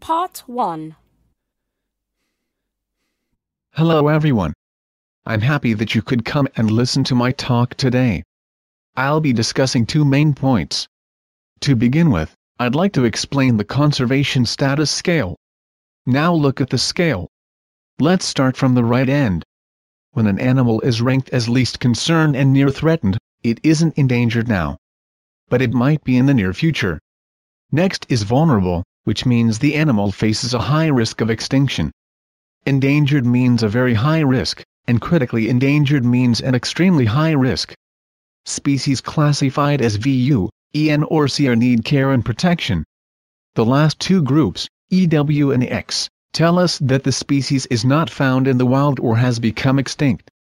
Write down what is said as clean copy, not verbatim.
Part 1. Hello everyone. I'm happy that you could come and listen to my talk today. I'll be discussing two main points. To begin with, I'd like to explain the conservation status scale. Now look at the scale. Let's start from the right end. When an animal is ranked as least concern and near threatened, it isn't endangered now. But it might be in the near future. Next is vulnerable, which means the animal faces a high risk of extinction. Endangered means a very high risk, and critically endangered means an extremely high risk. Species classified as VU, EN or CR need care and protection. The last two groups, EW and X, tell us that the species is not found in the wild or has become extinct.